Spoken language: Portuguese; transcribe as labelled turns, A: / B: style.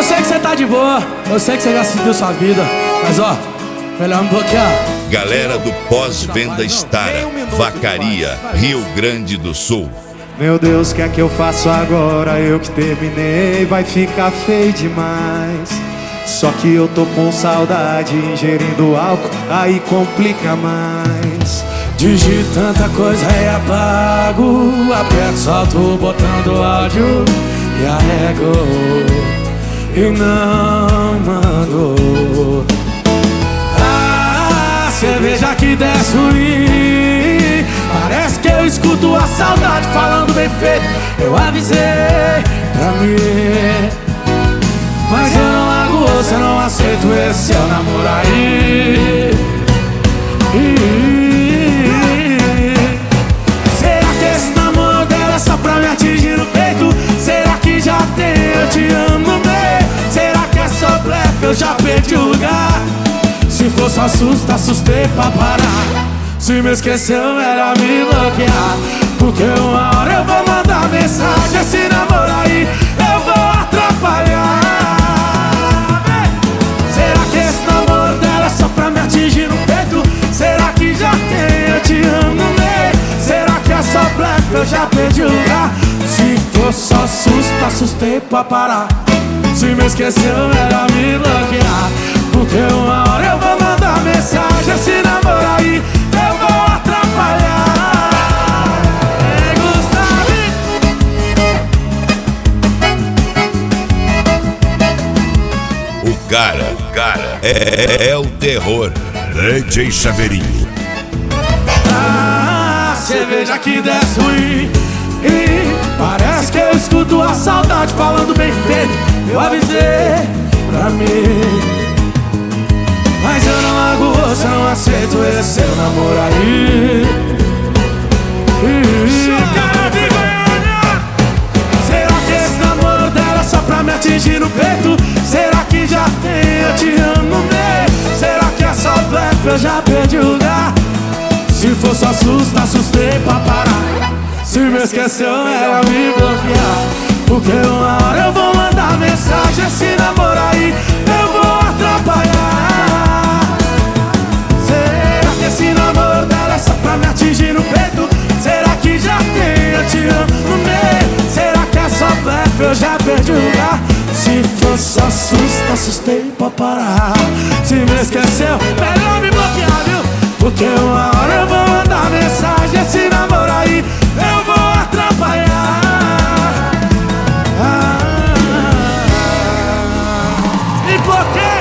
A: Eu sei que você tá de boa, eu sei que você já seguiu sua vida, mas ó, melhor me bloquear.
B: Galera do Pós-Venda Stara, Vacaria, Rio Grande do Sul.
C: Meu Deus, o que é que eu faço agora? Eu que terminei, vai ficar feio demais. Só que eu tô com saudade, ingerindo álcool, aí complica mais.
A: Digito tanta coisa e apago, aperto, solto o botão do áudio e arrego e não mando. A cerveja que desce ruim, parece que eu escuto a saudade falando bem feito. Eu avisei pra mim, mas eu não largo osso, eu não aceito esse seu namoro aí. Será que esse namoro dela é só pra me atingir no peito? Será que já tem eu te amo no meio? Será que é só blefe, eu já perdi o lugar? Se for só susto, assustei pra parar. Se me esqueceu, melhor me bloquear, porque uma hora eu vou mandar mensagem. Esse namoro aí eu vou atrapalhar. Será que esse namoro dela é só pra me atingir no peito? Será que já tem eu te amo no meio? Será que é só blefe, eu já perdi o lugar? Se for só susto, assustei pra parar. Se me esqueceu, melhor me bloquear, porque uma hora eu vou mandar mensagem. Esse namoro aí eu vou atrapalhar. Ei,
B: O cara é o terror. DJ Chaveirinho.
A: Ah, cerveja que desce ruim, e parece que eu escuto a saudade falando bem feito. Eu avisei pra mim, mas eu não largo osso, eu não aceito esse seu namoro aí. Será que esse namoro dela é só pra me atingir no peito? Será que já tem eu te amo no meio? Será que é só blefe, eu já perdi o lugar? Se for só susto, assustei pra parar. Se me esqueceu, melhor me bloquear, porque uma hora eu vou mandar mensagem. Esse namoro aí eu vou atrapalhar. Será que esse namoro dela é só pra me atingir no peito? Será que já tem eu te amo no meio? Será que é só blefe, eu já perdi o lugar? Se for só susto, assustei pra parar. Se me esqueceu, melhor me bloquear, viu? Porque uma hora eu vou mandar mensagem. Esse namoro aí eu vou atrapalhar. Me bloqueia.